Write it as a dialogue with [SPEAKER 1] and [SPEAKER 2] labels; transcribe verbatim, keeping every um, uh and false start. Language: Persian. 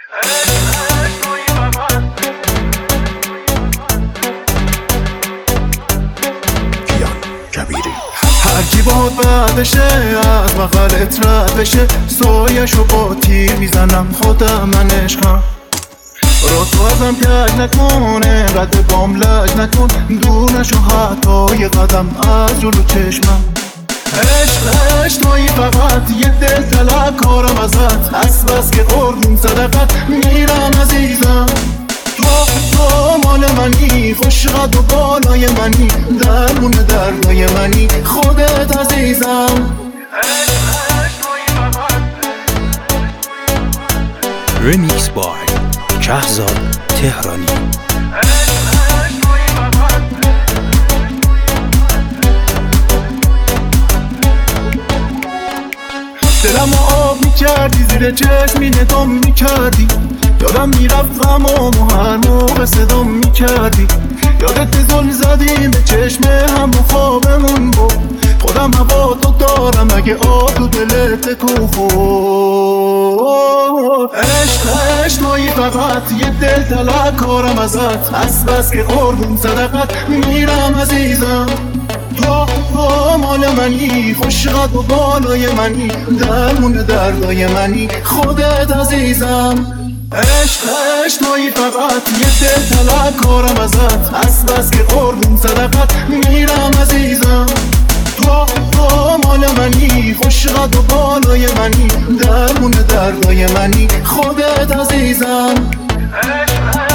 [SPEAKER 1] هر کی باهات بد بشه از بغلت رد بشه، سایه‌شو با تیر میزنم خودم من عشقم. را تو ازم کج نکنه، رد بام لج نکن، دور نشو حتی یه قدم از جلو چشمم. عشق عشق تویی فقط یه دل طلب کارم ازت، از بس که قربون صدقت میرم عزیزم. تو تو مال منی، خوش قد و بالای منی، درمون دردای منی خودت عزیزم.
[SPEAKER 2] ریمیکس بای شهزاد تهرانی.
[SPEAKER 1] دلم آب میکردی، زیر چشمی ندام میکردی، یادم میرفت غمام و هر موقع صدام میکردی. یادت زل زدیم به چشم هم و خوابمون بود، خودم هوا تو دارم اگه آب تو دلت تکون خورد. عشق عشق تویی فقط یه دل طلب کارم ازت، از بس که قربون صدقت میرم عزیزم. تو تو مال منی، خوش قد و بالای منی، درمون دردای منی خودت عزیزم. عشق عشق تویی فقط یه دل طلب کارم ازت، از بس که قربون صدقت میرم عزیزم. تو تو مال منی، خوش قد و بالای منی، درمون دردای منی خودت عزیزم.